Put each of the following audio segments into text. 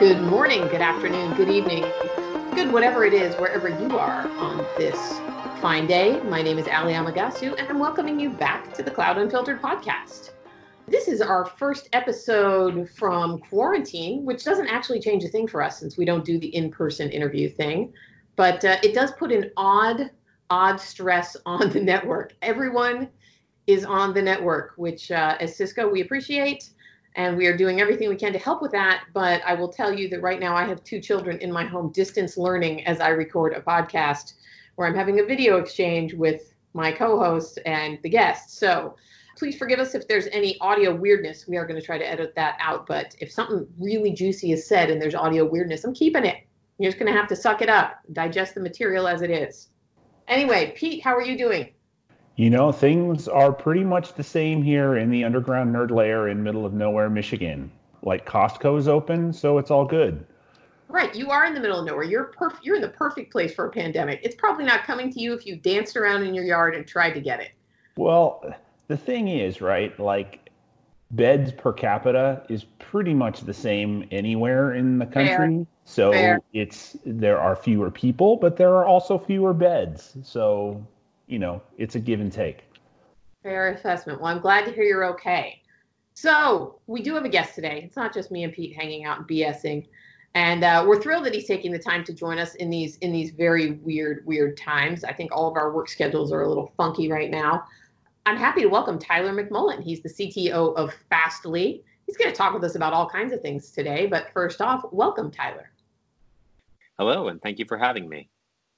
Good morning, good afternoon, good evening, good whatever it is, wherever you are on this fine day. My name is Ali Amagasu, and I'm welcoming you back to the Cloud Unfiltered podcast. This is our first episode from quarantine, which doesn't actually change a thing for us since we don't do the in-person interview thing, but it does put an odd stress on the network. Everyone is on the network, which as Cisco, we appreciate. And we are doing everything we can to help with that. But I will tell you that right now I have 2 children in my home distance learning as I record a podcast where I'm having a video exchange with my co-host and the guests. So please forgive us if there's any audio weirdness. We are going to try to edit that out. But if something really juicy is said and there's audio weirdness, I'm keeping it. You're just going to have to suck it up, digest the material as it is. Anyway, Pete, how are you doing? You know, things are pretty much the same here in the underground nerd lair in middle of nowhere, Michigan. Like Costco is open, so it's all good. Right, you are in the middle of nowhere. You're in the perfect place for a pandemic. It's probably not coming to you if you danced around in your yard and tried to get it. Well, the thing is, right, like beds per capita is pretty much the same anywhere in the country. Fair. So there are fewer people, but there are also fewer beds. So it's a give and take. Fair assessment. Well, I'm glad to hear you're okay. So we do have a guest today. It's not just me and Pete hanging out and BSing. And we're thrilled that he's taking the time to join us in these very weird times. I think all of our work schedules are a little funky right now. I'm happy to welcome Tyler McMullen. He's the CTO of Fastly. He's going to talk with us about all kinds of things today. But first off, welcome, Tyler. Hello, and thank you for having me.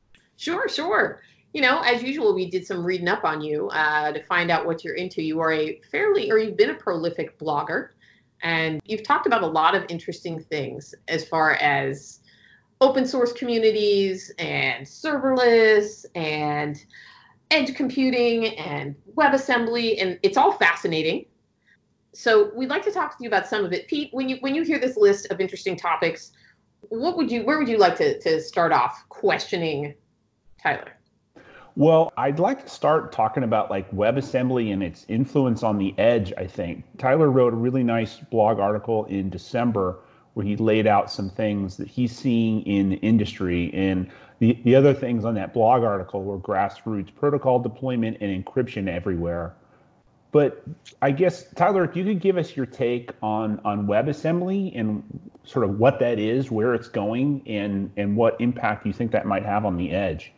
Sure. As usual, we did some reading up on you to find out what you're into. You are you've been a prolific blogger, and you've talked about a lot of interesting things as far as open source communities and serverless and edge computing and WebAssembly, and it's all fascinating. So we'd like to talk to you about some of it. Pete, when you hear this list of interesting topics, where would you like to start off questioning Tyler? Well, I'd like to start talking about like WebAssembly and its influence on the edge, I think. Tyler wrote a really nice blog article in December where he laid out some things that he's seeing in the industry. And the other things on that blog article were grassroots protocol deployment and encryption everywhere. But I guess, Tyler, if you could give us your take on WebAssembly and sort of what that is, where it's going, and what impact you think that might have on the edge.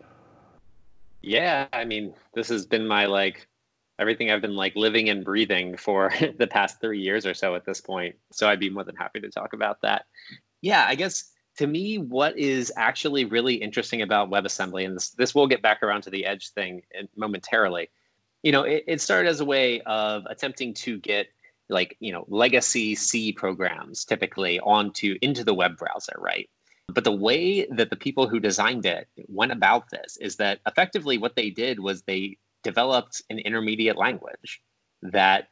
Yeah, I mean, this has been my everything I've been living and breathing for the past 3 years or so at this point. So I'd be more than happy to talk about that. Yeah, I guess to me, what is actually really interesting about WebAssembly, and this will get back around to the edge thing momentarily. It started as a way of attempting to get legacy C programs typically into the web browser, right? But the way that the people who designed it went about this is that effectively what they did was they developed an intermediate language that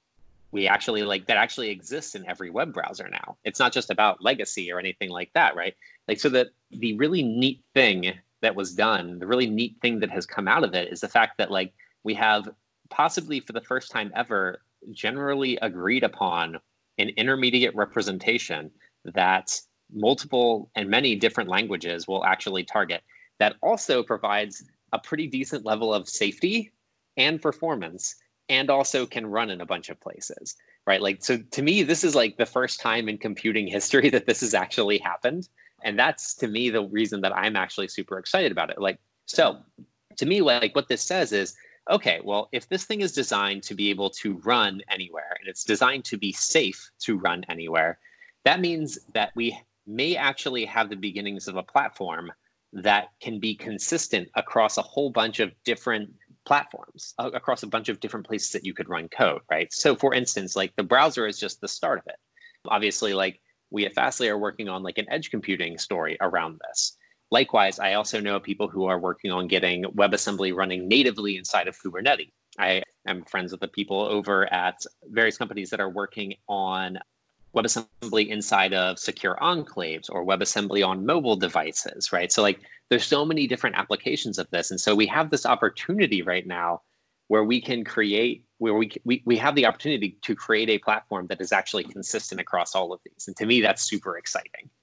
that actually exists in every web browser now. It's not just about legacy or anything like that, right? So that the really neat thing that was done, the really neat thing that has come out of it is the fact that we have possibly for the first time ever generally agreed upon an intermediate representation that multiple and many different languages will actually target, that also provides a pretty decent level of safety and performance and also can run in a bunch of places, right? So to me, this is the first time in computing history that this has actually happened. And that's to me the reason that I'm actually super excited about it. So to me, what this says is, okay, well, if this thing is designed to be able to run anywhere and it's designed to be safe to run anywhere, that means that we may actually have the beginnings of a platform that can be consistent across a whole bunch of different platforms, across a bunch of different places that you could run code, right? So for instance, the browser is just the start of it. Obviously, we at Fastly are working on an edge computing story around this. Likewise, I also know people who are working on getting WebAssembly running natively inside of Kubernetes. I am friends with the people over at various companies that are working on WebAssembly inside of secure enclaves or WebAssembly on mobile devices, right? So there's so many different applications of this. And so we have this opportunity right now where we can create, where we have the opportunity to create a platform that is actually consistent across all of these. And to me, that's super exciting.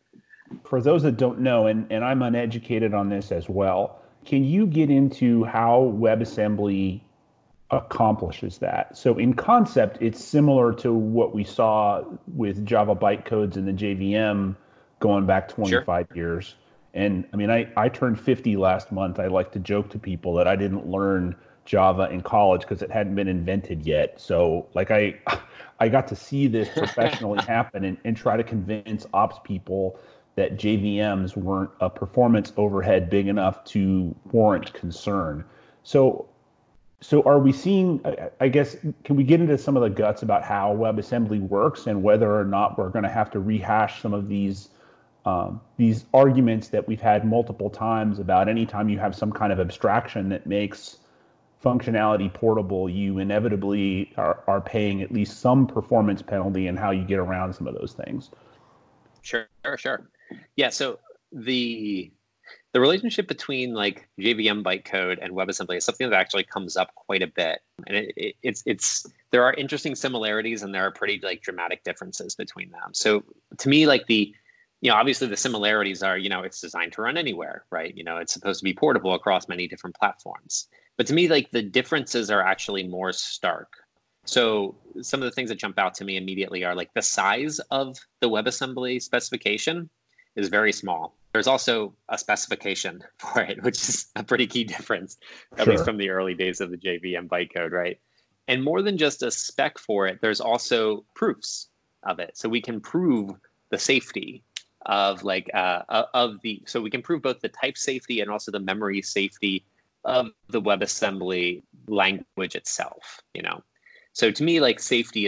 For those that don't know, and I'm uneducated on this as well, can you get into how WebAssembly accomplishes that? So in concept, it's similar to what we saw with Java bytecodes in the JVM going back Sure. 25 years. And I mean, I turned 50 last month. I like to joke to people that I didn't learn Java in college because it hadn't been invented yet. So like I got to see this professionally happen and try to convince ops people that JVMs weren't a performance overhead big enough to warrant concern. So so are we seeing, I guess, can we get into some of the guts about how WebAssembly works and whether or not we're going to have to rehash some of these arguments that we've had multiple times about anytime you have some kind of abstraction that makes functionality portable, you inevitably are paying at least some performance penalty and how you get around some of those things. Sure. Yeah. So the relationship between like JVM bytecode and WebAssembly is something that actually comes up quite a bit, and it's there are interesting similarities and there are pretty like dramatic differences between them. So to me, like obviously the similarities are, it's designed to run anywhere, right? It's supposed to be portable across many different platforms. But to me, like the differences are actually more stark. So some of the things that jump out to me immediately are like the size of the WebAssembly specification is very small. There's also a specification for it, which is a pretty key difference, at least from the early days of the JVM bytecode, right? And more than just a spec for it, there's also proofs of it. So we can prove the safety of so we can prove both the type safety and also the memory safety of the WebAssembly language itself, So to me, like safety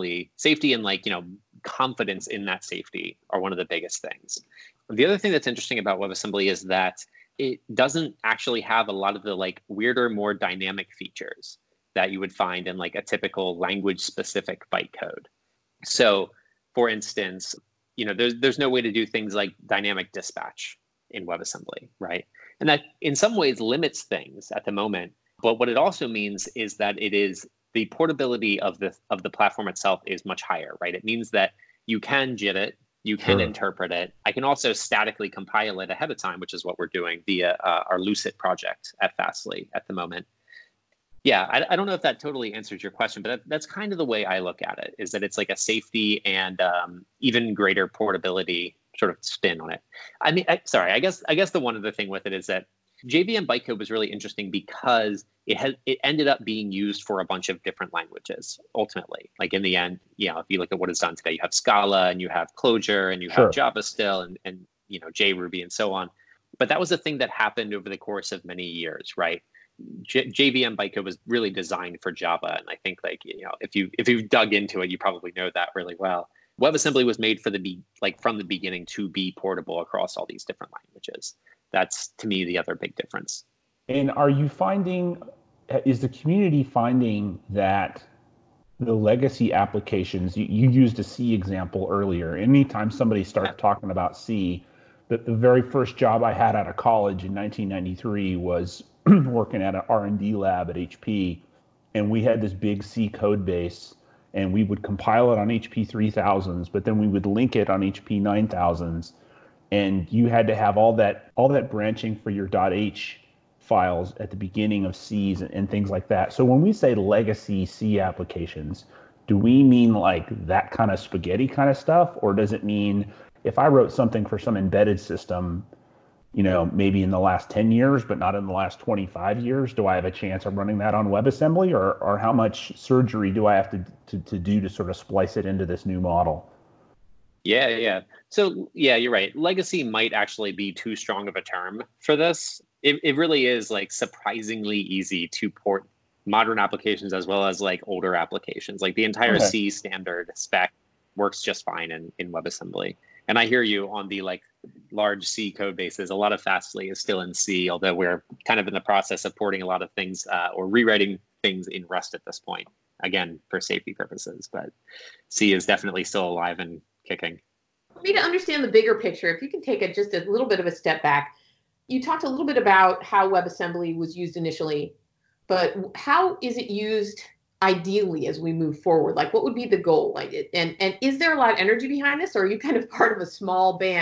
and like, confidence in that safety are one of the biggest things. The other thing that's interesting about WebAssembly is that it doesn't actually have a lot of the like weirder, more dynamic features that you would find in like a typical language specific bytecode. So for instance, there's no way to do things like dynamic dispatch in WebAssembly, right? And that in some ways limits things at the moment. But what it also means is that the portability of the platform itself is much higher, right? It means that you can JIT it, you can interpret it. I can also statically compile it ahead of time, which is what we're doing via our Lucet project at Fastly at the moment. Yeah, I don't know if that totally answers your question, but that's kind of the way I look at it, is that it's like a safety and even greater portability sort of spin on it. I mean, I guess the one other thing with it is that JVM bytecode was really interesting because it ended up being used for a bunch of different languages ultimately. Like in the end, if you look at what it's done today, you have Scala and you have Clojure and you have Java still and JRuby and so on. But that was a thing that happened over the course of many years, right? JVM bytecode was really designed for Java, and I think like if you've dug into it, you probably know that really well. WebAssembly was made from the beginning to be portable across all these different languages. That's to me the other big difference. And is the community finding that the legacy applications, you used a C example earlier, anytime somebody starts talking about C, the very first job I had out of college in 1993 was working at an R&D lab at HP, and we had this big C code base, and we would compile it on HP 3000s, but then we would link it on HP 9000s, and you had to have all that branching for your .h files at the beginning of C's and things like that. So when we say legacy C applications, do we mean like that kind of spaghetti kind of stuff, or does it mean if I wrote something for some embedded system, maybe in the last 10 years, but not in the last 25 years, do I have a chance of running that on WebAssembly, or how much surgery do I have to do to sort of splice it into this new model? Yeah. So yeah, you're right. Legacy might actually be too strong of a term for this. It really is like surprisingly easy to port modern applications as well as like older applications. Like the entire C standard spec works just fine in WebAssembly. And I hear you on the like large C code bases. A lot of Fastly is still in C, although we're kind of in the process of porting a lot of things or rewriting things in Rust at this point, again, for safety purposes. But C is definitely still alive and kicking. For me to understand the bigger picture, if you can take just a little bit of a step back, you talked a little bit about how WebAssembly was used initially, but how is it used ideally as we move forward? Like, what would be the goal? And is there a lot of energy behind this, or are you kind of part of a small band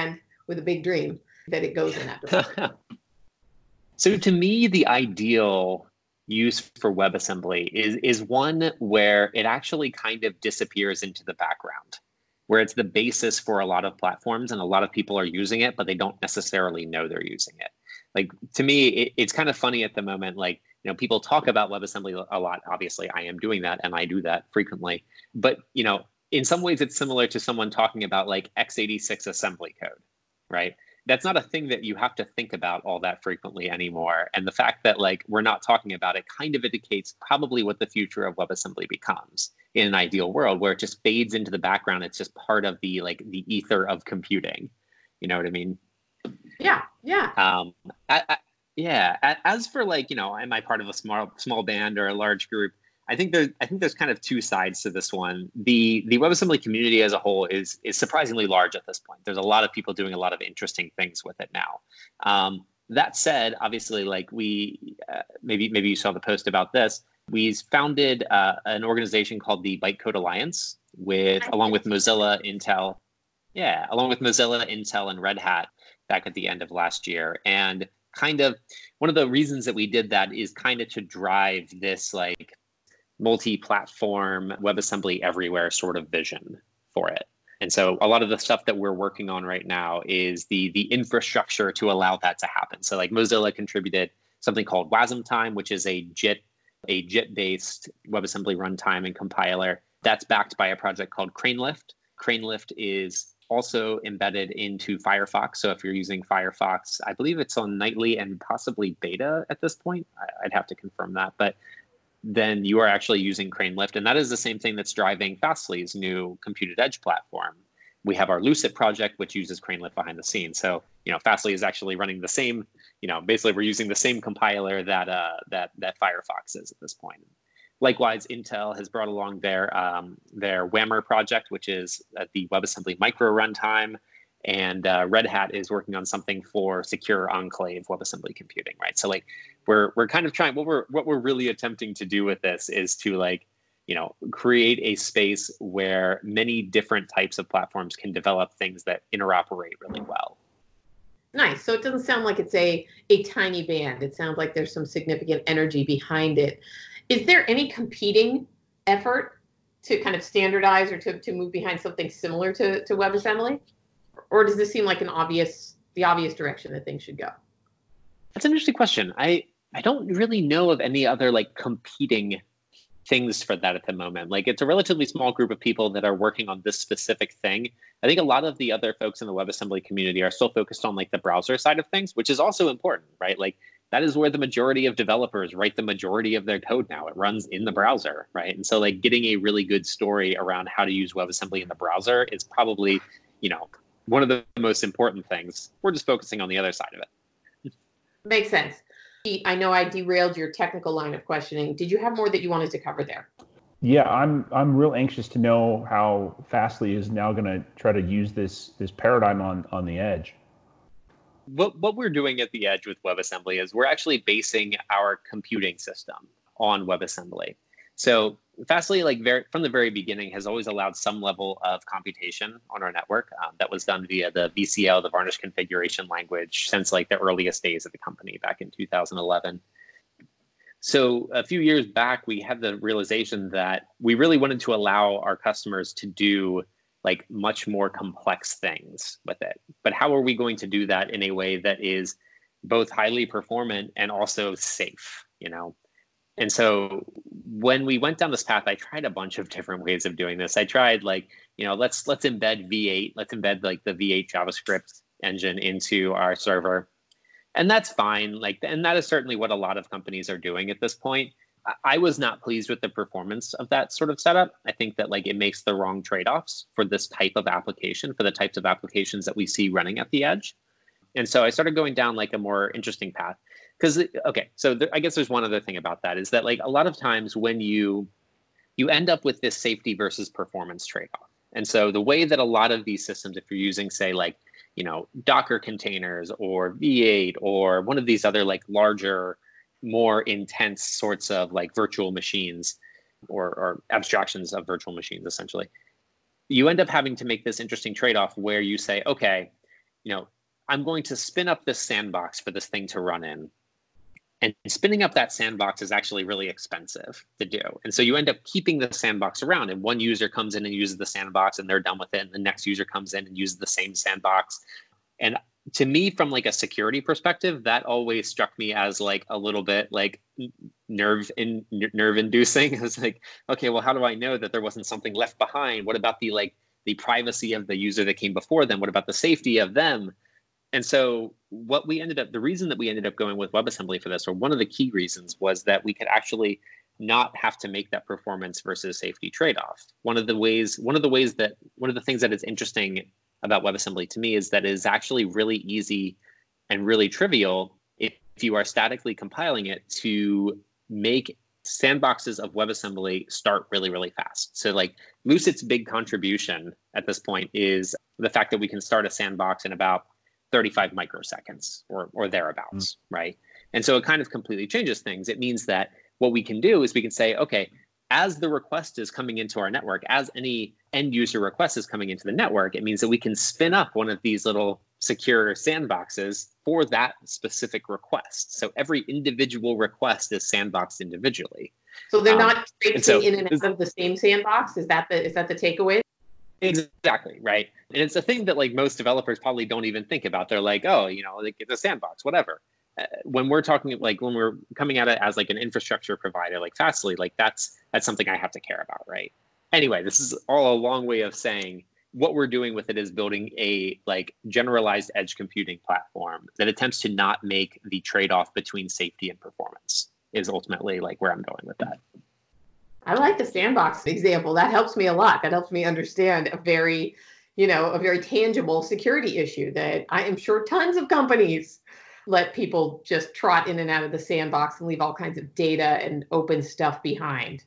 with a big dream that it goes in that direction. So to me, the ideal use for WebAssembly is one where it actually kind of disappears into the background, where it's the basis for a lot of platforms and a lot of people are using it, but they don't necessarily know they're using it. Like, to me, it's kind of funny at the moment. Like, people talk about WebAssembly a lot. Obviously, I am doing that and I do that frequently. But, in some ways, it's similar to someone talking about like x86 assembly code, right? That's not a thing that you have to think about all that frequently anymore. And the fact that like we're not talking about it kind of indicates probably what the future of WebAssembly becomes in an ideal world, where it just fades into the background. It's just part of the ether of computing. You know what I mean? Yeah. As for like, am I part of a small band or a large group? I think there's kind of two sides to this one. The WebAssembly community as a whole is surprisingly large at this point. There's a lot of people doing a lot of interesting things with it now. That said, obviously, like we maybe you saw the post about this. We founded an organization called the Bytecode Alliance along with Mozilla, Intel, and Red Hat back at the end of last year. And kind of one of the reasons that we did that is kind of to drive this like multi-platform WebAssembly everywhere sort of vision for it. And so a lot of the stuff that we're working on right now is the infrastructure to allow that to happen. So like Mozilla contributed something called Wasmtime, which is a JIT-based WebAssembly runtime and compiler that's backed by a project called CraneLift. CraneLift is also embedded into Firefox. So if you're using Firefox, I believe it's on nightly and possibly beta at this point. I'd have to confirm that, but then you are actually using CraneLift. And that is the same thing that's driving Fastly's new Computed Edge platform. We have our Lucet project, which uses CraneLift behind the scenes. So, Fastly is actually running the same, basically we're using the same compiler that Firefox is at this point. Likewise, Intel has brought along their Whammer project, which is the WebAssembly micro runtime. And Red Hat is working on something for secure enclave WebAssembly computing, right? So like we're kind of trying, what we're really attempting to do with this is to create a space where many different types of platforms can develop things that interoperate really well. Nice. So it doesn't sound like it's a tiny band. It sounds like there's some significant energy behind it. Is there any competing effort to kind of standardize or to move behind something similar to WebAssembly? Or does this seem like the obvious direction that things should go? That's an interesting question. I don't really know of any other like competing things for that at the moment. Like it's a relatively small group of people that are working on this specific thing. I think a lot of the other folks in the WebAssembly community are still focused on like the browser side of things, which is also important, right? Like that is where the majority of developers write the majority of their code now. It runs in the browser, right? And so like getting a really good story around how to use WebAssembly in the browser is probably, one of the most important things. We're just focusing on the other side of it. Makes sense. I know I derailed your technical line of questioning. Did you have more that you wanted to cover there? Yeah, I'm real anxious to know how Fastly is now going to try to use this paradigm on the edge. What we're doing at the edge with WebAssembly is we're actually basing our computing system on WebAssembly. So Fastly, from the very beginning, has always allowed some level of computation on our network. That was done via the VCL, the Varnish Configuration Language, since like the earliest days of the company back in 2011. So a few years back, we had the realization that we really wanted to allow our customers to do like much more complex things with it. But how are we going to do that in a way that is both highly performant and also safe, And so when we went down this path, I tried a bunch of different ways of doing this. I tried let's embed V8, let's embed like the V8 JavaScript engine into our server. And that's fine. And that is certainly what a lot of companies are doing at this point. I was not pleased with the performance of that sort of setup. I think that it makes the wrong trade-offs for this type of application, for the types of applications that we see running at the edge. And so I started going down a more interesting path. Because, I guess there's one other thing about that is that a lot of times when you end up with this safety versus performance trade-off. And so the way that a lot of these systems, if you're using, say, Docker containers or V8 or one of these other larger, more intense sorts of virtual machines or abstractions of virtual machines, essentially, you end up having to make this interesting trade-off where you say, okay, I'm going to spin up this sandbox for this thing to run in. And spinning up that sandbox is actually really expensive to do. And so you end up keeping the sandbox around, and one user comes in and uses the sandbox and they're done with it. And the next user comes in and uses the same sandbox. And to me, from like a security perspective, that always struck me as like a little bit like nerve inducing. It's like, okay, well, how do I know that there wasn't something left behind? What about the privacy of the user that came before them? What about the safety of them? And so the reason that we ended up going with WebAssembly for this, or one of the key reasons, was that we could actually not have to make that performance versus safety trade-off. One of the things that is interesting about WebAssembly to me is that it is actually really easy and really trivial if you are statically compiling it to make sandboxes of WebAssembly start really, really fast. So like Lucid's big contribution at this point is the fact that we can start a sandbox in about 35 microseconds or thereabouts, right? And so it kind of completely changes things. It means that what we can do is we can say, okay, as the request is coming into our network, as any end user request is coming into the network, it means that we can spin up one of these little secure sandboxes for that specific request. So every individual request is sandboxed individually. So they're not traipsing in and out of the same sandbox? Is that the takeaway? Exactly, right. And it's a thing that like most developers probably don't even think about. They're like, oh, like it's a sandbox, whatever. When we're talking, like when we're coming at it as like an infrastructure provider, like Fastly, like that's something I have to care about, right? Anyway, this is all a long way of saying what we're doing with it is building a like generalized edge computing platform that attempts to not make the trade-off between safety and performance is ultimately like where I'm going with that. I like the sandbox example. That helps me a lot. That helps me understand a very tangible security issue that I am sure tons of companies let people just trot in and out of the sandbox and leave all kinds of data and open stuff behind.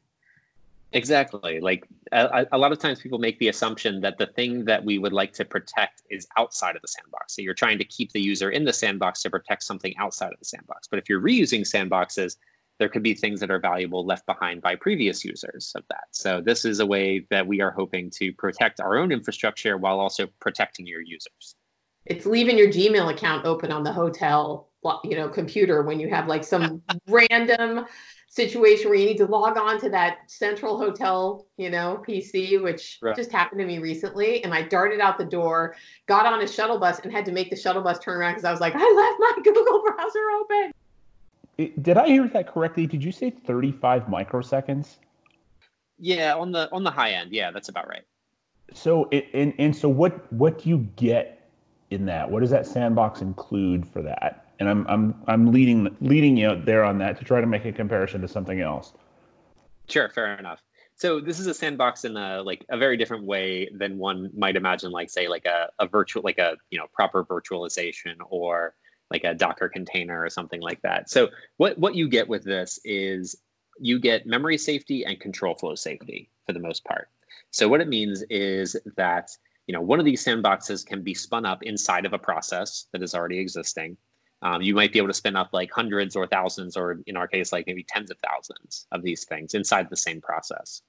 Exactly. Like a lot of times people make the assumption that the thing that we would like to protect is outside of the sandbox. So you're trying to keep the user in the sandbox to protect something outside of the sandbox. But if you're reusing sandboxes, there could be things that are valuable left behind by previous users of that. So this is a way that we are hoping to protect our own infrastructure while also protecting your users. It's leaving your Gmail account open on the hotel, computer when you have like some random situation where you need to log on to that central hotel, PC, which just happened to me recently. And I darted out the door, got on a shuttle bus and had to make the shuttle bus turn around because I was like, I left my Google browser open. Did I hear that correctly? Did you say 35 microseconds? Yeah, on the high end. Yeah, that's about right. So so what do you get in that? What does that sandbox include for that? And I'm leading you there on that to try to make a comparison to something else. Sure, fair enough. So this is a sandbox in a very different way than one might imagine, like say like a virtual, like a proper virtualization or like a Docker container or something like that. So what you get with this is you get memory safety and control flow safety for the most part. So what it means is that one of these sandboxes can be spun up inside of a process that is already existing. You might be able to spin up like hundreds or thousands, or in our case, like maybe tens of thousands of these things inside the same process.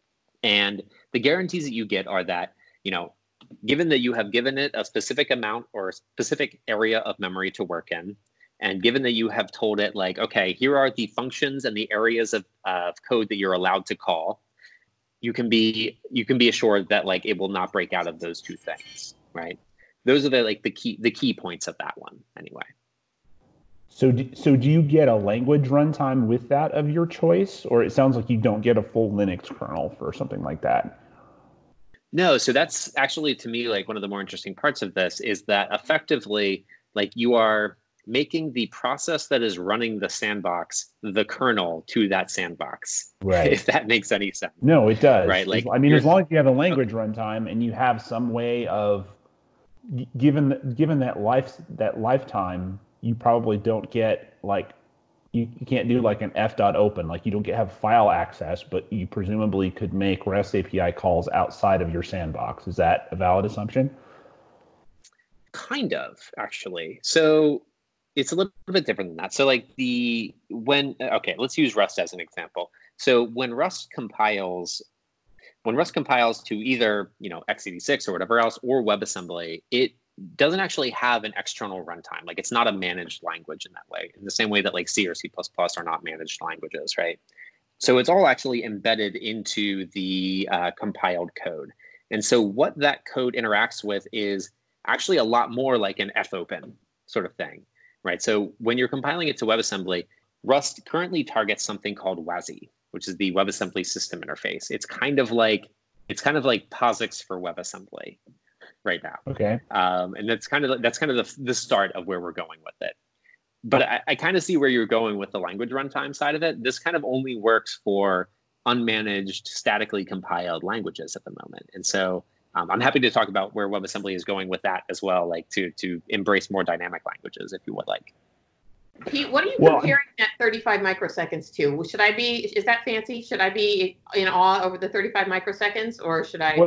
And the guarantees that you get are that, given that you have given it a specific amount or a specific area of memory to work in, and given that you have told it like, okay, here are the functions and the areas of code that you're allowed to call, you can be assured that like it will not break out of those two things, right? Those are the key points of that one anyway. So do you get a language runtime with that of your choice, or it sounds like you don't get a full Linux kernel for something like that? No, so that's actually to me like one of the more interesting parts of this is that effectively like you are making the process that is running the sandbox the kernel to that sandbox. Right. If that makes any sense. No, it does. Right. Like as long as you have a language runtime and you have some way of given that lifetime, you probably don't get like you can't do like an f.open, like you don't have file access, but you presumably could make REST API calls outside of your sandbox. Is that a valid assumption? Kind of, actually. So it's a little bit different than that. So like let's use Rust as an example. So when Rust compiles to either, x86 or whatever else, or WebAssembly, it doesn't actually have an external runtime. Like it's not a managed language in that way, in the same way that like C or C++ are not managed languages, right? So it's all actually embedded into the compiled code. And so what that code interacts with is actually a lot more like an fopen sort of thing, right? So when you're compiling it to WebAssembly, Rust currently targets something called WASI, which is the WebAssembly system interface. It's kind of like POSIX for WebAssembly right now. Okay. And that's kind of the start of where we're going with it. But I kind of see where you're going with the language runtime side of it. This kind of only works for unmanaged, statically compiled languages at the moment. And so I'm happy to talk about where WebAssembly is going with that as well, like to embrace more dynamic languages, if you would like. Pete, what are you comparing that 35 microseconds to? Is that fancy? Should I be in awe over the 35 microseconds, or should I,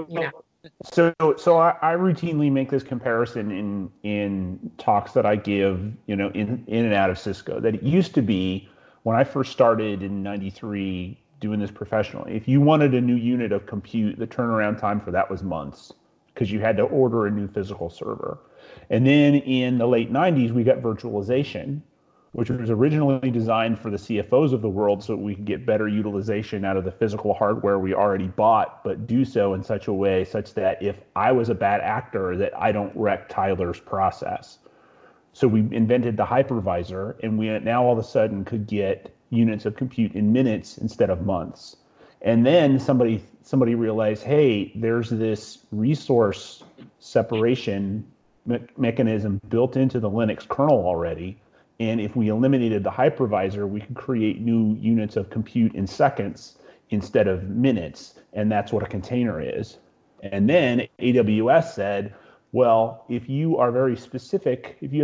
So I routinely make this comparison in talks that I give, in and out of Cisco, that it used to be when I first started in 93 doing this professionally, if you wanted a new unit of compute, the turnaround time for that was months because you had to order a new physical server. And then in the late 90s, we got virtualization, which was originally designed for the CFOs of the world so we could get better utilization out of the physical hardware we already bought, but do so in such a way such that if I was a bad actor, that I don't wreck Tyler's process. So we invented the hypervisor, and we now all of a sudden could get units of compute in minutes instead of months. And then somebody realized, hey, there's this resource separation mechanism built into the Linux kernel already. And if we eliminated the hypervisor, we could create new units of compute in seconds instead of minutes. And that's what a container is. And then AWS said, well, if you are very specific, if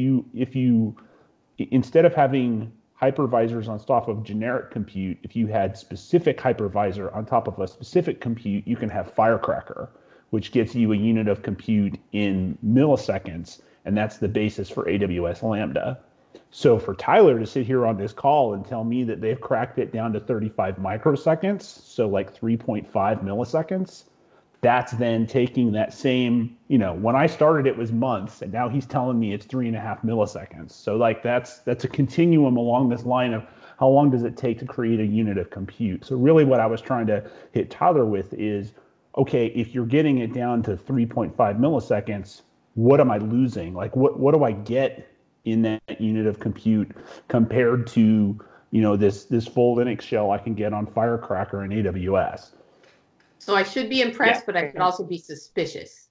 you instead of having hypervisors on top of generic compute, if you had specific hypervisor on top of a specific compute, you can have Firecracker, which gets you a unit of compute in milliseconds. And that's the basis for AWS Lambda. So for Tyler to sit here on this call and tell me that they've cracked it down to 35 microseconds, so like 3.5 milliseconds, that's then taking that same, when I started it was months, and now he's telling me it's 3.5 milliseconds. So like that's a continuum along this line of how long does it take to create a unit of compute. So really what I was trying to hit Tyler with is, okay, if you're getting it down to 3.5 milliseconds, what am I losing? Like what do I get in that unit of compute compared to this full Linux shell I can get on Firecracker and AWS? So I should be impressed, but I could also be suspicious.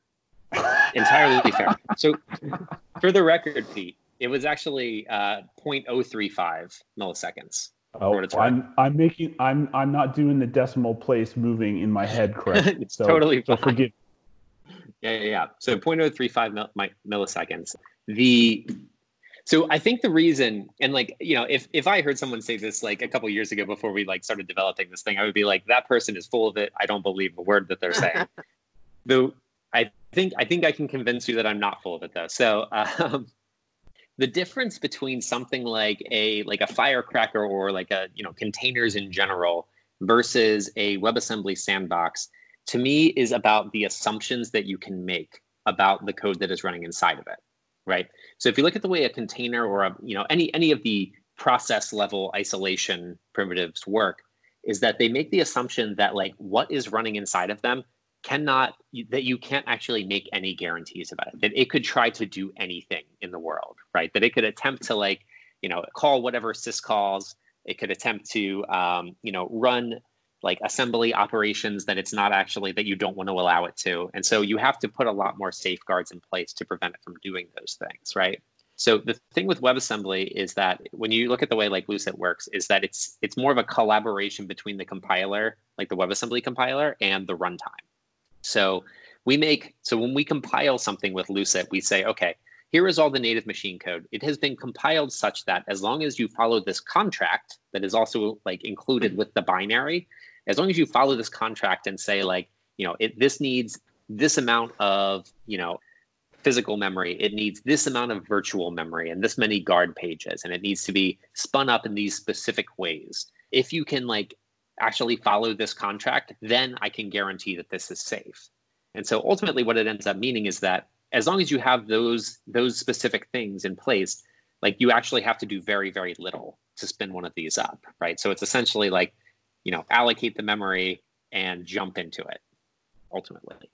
Entirely fair. So for the record, Pete, it was actually 0.035 milliseconds. Oh, I'm not doing the decimal place moving in my head correctly. It's totally fine. So forgive. Yeah. So 0.035 milliseconds. So I think the reason, and if I heard someone say this like a couple years ago before we started developing this thing, I would be like, that person is full of it. I don't believe a word that they're saying. Though I think I can convince you that I'm not full of it though. So the difference between something like a Firecracker or containers in general versus a WebAssembly sandbox, to me, is about the assumptions that you can make about the code that is running inside of it. Right. So if you look at the way a container or any of the process level isolation primitives work, is that they make the assumption that what is running inside of them that you can't actually make any guarantees about it, that it could try to do anything in the world, right? That it could attempt to call whatever syscalls, it could attempt to run assembly operations that it's not actually, that you don't want to allow it to. And so you have to put a lot more safeguards in place to prevent it from doing those things, right? So the thing with WebAssembly is that when you look at the way Lucet works, is that it's more of a collaboration between the compiler, like the WebAssembly compiler, and the runtime. So when we compile something with Lucet, we say, okay, here is all the native machine code. It has been compiled such that as long as you follow this contract that is also included with the binary, as long as you follow this contract and say this needs this amount of, physical memory, it needs this amount of virtual memory and this many guard pages, and it needs to be spun up in these specific ways. If you can actually follow this contract, then I can guarantee that this is safe. And so ultimately what it ends up meaning is that as long as you have those specific things in place, like you actually have to do very, very little to spin one of these up, right? So it's essentially like, allocate the memory and jump into it ultimately.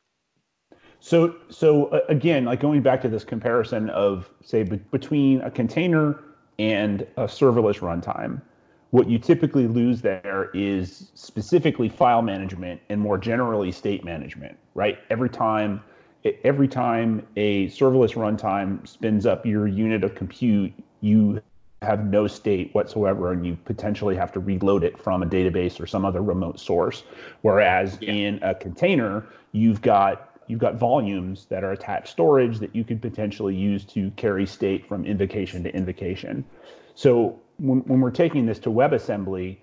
So again, like going back to this comparison of say between a container and a serverless runtime, what you typically lose there is specifically file management and more generally state management, right? Every time a serverless runtime spins up your unit of compute, you have no state whatsoever, and you potentially have to reload it from a database or some other remote source. Whereas in a container, you've got volumes that are attached storage that you could potentially use to carry state from invocation to invocation. So when we're taking this to WebAssembly,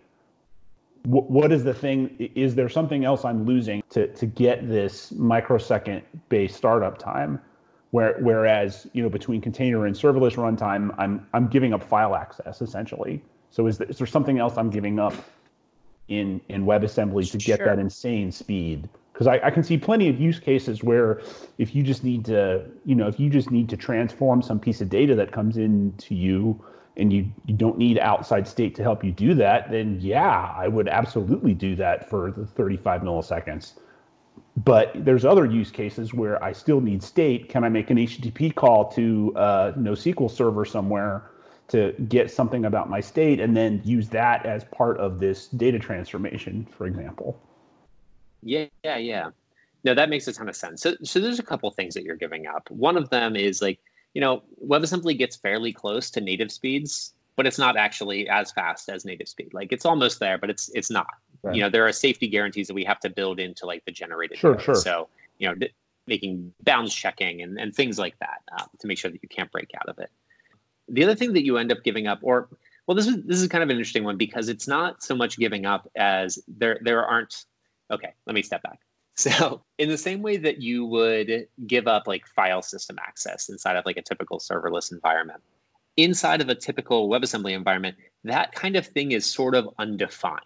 what is the thing? Is there something else I'm losing to get this microsecond based startup time? Whereas between container and serverless runtime, I'm giving up file access essentially. So is there something else I'm giving up in WebAssembly to get that insane speed? Because I can see plenty of use cases where if you just need to transform some piece of data that comes into you, and you don't need outside state to help you do that, then yeah, I would absolutely do that for the 35 milliseconds. But there's other use cases where I still need state. Can I make an HTTP call to a NoSQL server somewhere to get something about my state and then use that as part of this data transformation, for example? Yeah. No, that makes a ton of sense. So there's a couple things that you're giving up. One of them is like, WebAssembly gets fairly close to native speeds, but it's not actually as fast as native speed. Like it's almost there, but it's not. Right. There are safety guarantees that we have to build into like the generated code. Sure. So, making bounds checking and things like that to make sure that you can't break out of it. The other thing that you end up giving up, this is kind of an interesting one because it's not so much giving up as there aren't. Okay, let me step back. So in the same way that you would give up like file system access inside of like a typical serverless environment, inside of a typical WebAssembly environment, that kind of thing is sort of undefined.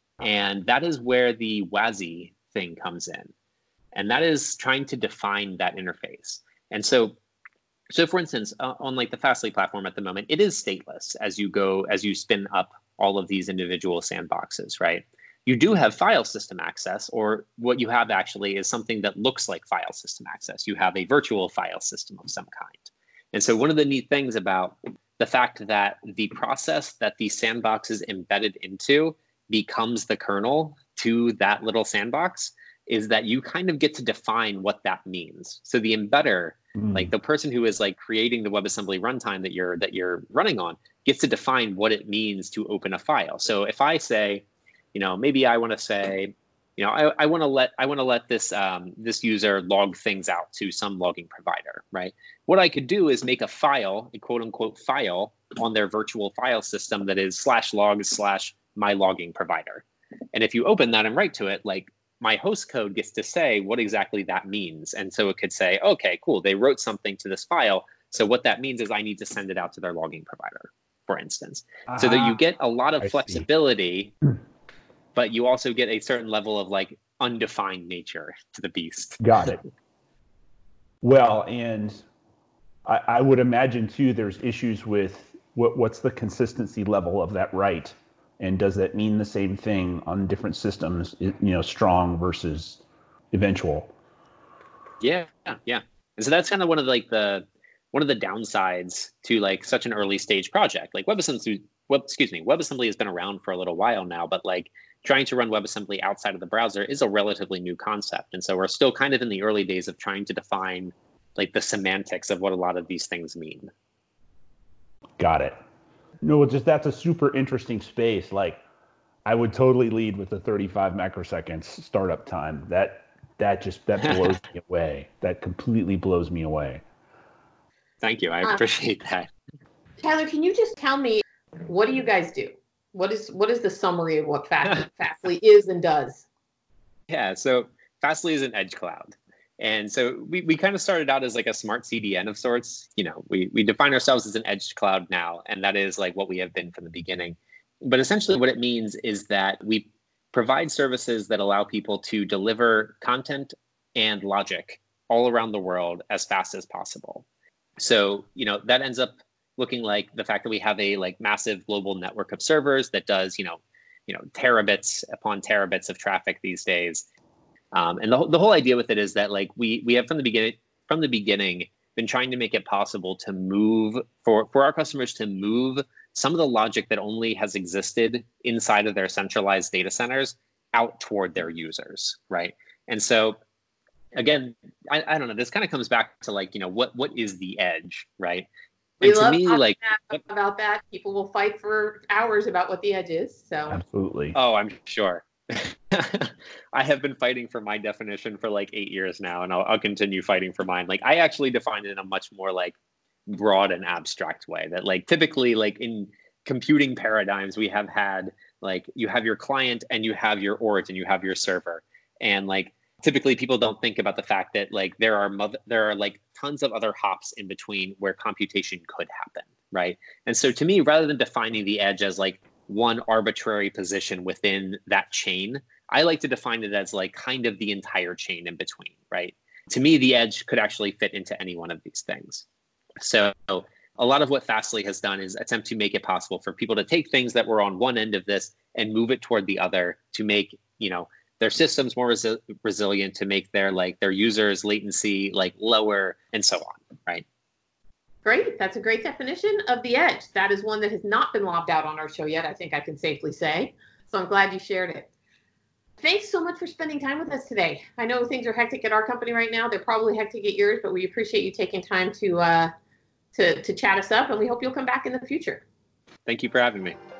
And that is where the WASI thing comes in. And that is trying to define that interface. And so for instance, on like the Fastly platform at the moment, it is stateless as you spin up all of these individual sandboxes, right? You do have file system access, or what you have actually is something that looks like file system access. You have a virtual file system of some kind. And so one of the neat things about the fact that the process that the sandbox is embedded into becomes the kernel to that little sandbox is that you kind of get to define what that means. So the embedder, like the person who is like creating the WebAssembly runtime that you're running on, gets to define what it means to open a file. So if I say, maybe I want to say, I want to let this user log things out to some logging provider, right? What I could do is make a file, a quote unquote file on their virtual file system that is /logs/my logging provider. And if you open that and write to it, like my host code gets to say what exactly that means. And so it could say, okay, cool, they wrote something to this file. So what that means is I need to send it out to their logging provider, for instance. So that you get a lot of flexibility, but you also get a certain level of like undefined nature to the beast. Got it. Well, and I would imagine too, there's issues with what's the consistency level of that write, and does that mean the same thing on different systems? Strong versus eventual. Yeah. And so that's kind of one of the downsides to like such an early stage project. Like WebAssembly has been around for a little while now, but like trying to run WebAssembly outside of the browser is a relatively new concept. And so we're still kind of in the early days of trying to define like the semantics of what a lot of these things mean. Got it. No, that's a super interesting space. Like I would totally lead with the 35 microseconds startup time. That blows me away. That completely blows me away. Thank you. I appreciate that. Tyler, can you just tell me, what do you guys do? What is the summary of what Fastly is and does? Yeah, so Fastly is an edge cloud. And so we kind of started out as like a smart CDN of sorts. We define ourselves as an edge cloud now, and that is like what we have been from the beginning. But essentially what it means is that we provide services that allow people to deliver content and logic all around the world as fast as possible. So, that ends up looking like the fact that we have a like massive global network of servers that does, terabits upon terabits of traffic these days. And the whole idea with it is that like we have from the beginning been trying to make it possible to move for our customers to move some of the logic that only has existed inside of their centralized data centers out toward their users, right? And so again, I don't know, this kind of comes back to like, what is the edge, right? We love talking about that. People will fight for hours about what the edge is. So absolutely. Oh, I'm sure. I have been fighting for my definition for like 8 years now, and I'll continue fighting for mine. Like I actually define it in a much more like broad and abstract way that like typically like in computing paradigms, we have had like you have your client and you have your origin, you have your server. And like typically people don't think about the fact that like there are like tons of other hops in between where computation could happen, right? And so to me, rather than defining the edge as like one arbitrary position within that chain, I like to define it as like kind of the entire chain in between, right? To me, the edge could actually fit into any one of these things. So a lot of what Fastly has done is attempt to make it possible for people to take things that were on one end of this and move it toward the other to make, their systems more resilient, to make their users latency like lower and so on, right? Great. That's a great definition of the edge. That is one that has not been lobbed out on our show yet, I think I can safely say. So I'm glad you shared it. Thanks so much for spending time with us today. I know things are hectic at our company right now. They're probably hectic at yours, but we appreciate you taking time to chat us up, and we hope you'll come back in the future. Thank you for having me.